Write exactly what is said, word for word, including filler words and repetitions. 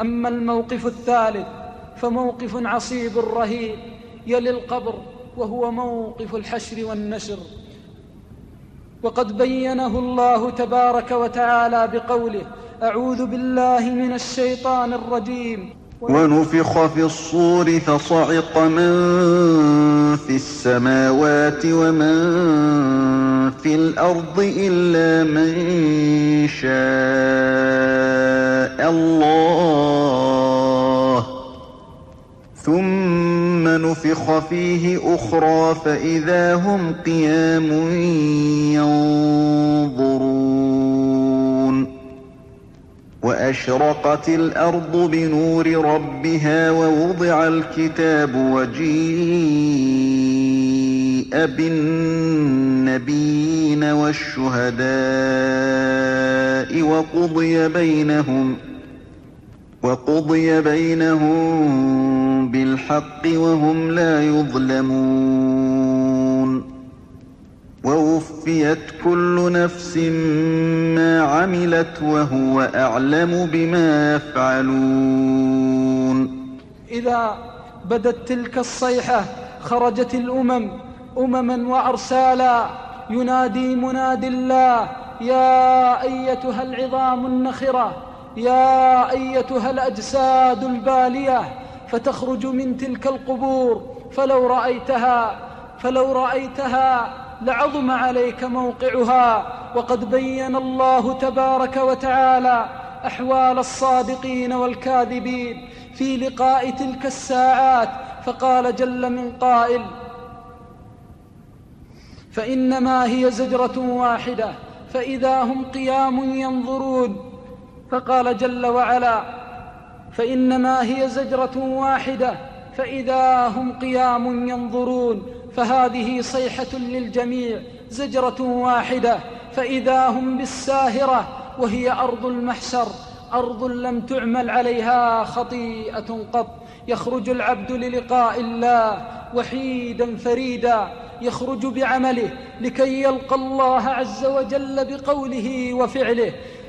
أما الموقف الثالث فموقف عصيب رهيب يلي القبر، وهو موقف الحشر والنشر. وقد بينه الله تبارك وتعالى بقوله: أعوذ بالله من الشيطان الرجيم. ونفخ في الصور فصعق من في السماوات ومن في الأرض إلا من شاء الله، ثم نفخ فيه أخرى فإذا هم قيام ينظرون. وأشرقت الأرض بنور ربها ووضع الكتاب وجيء بالنبيين والشهداء وقضي بينهم وقضي بينهم بالحق وهم لا يظلمون. ووفيت كل نفس ما عملت وهو أعلم بما يفعلون. إذا بدت تلك الصيحة خرجت الأمم أمما وأرسالا، ينادي منادي الله: يا أيتها العظام النخرة، يا أيتها الأجساد البالية، فتخرج من تلك القبور فلو رأيتها فلو رأيتها لعظم عليك موقعها. وقد بين الله تبارك وتعالى أحوال الصادقين والكاذبين في لقاء تلك الساعات، فقال جل من قائل: فإنما هي زجرة واحدة فإذا هم قيام ينظرون. فقال جل وعلا: فإنما هي زجرة واحدة فإذا هم قيام ينظرون. فهذه صيحة للجميع، زجرة واحدة فإذا هم بالساهرة، وهي أرض المحشر، أرض لم تعمل عليها خطيئة قط. يخرج العبد للقاء الله وحيدا فريدا، يخرج بعمله لكي يلقى الله عز وجل بقوله وفعله.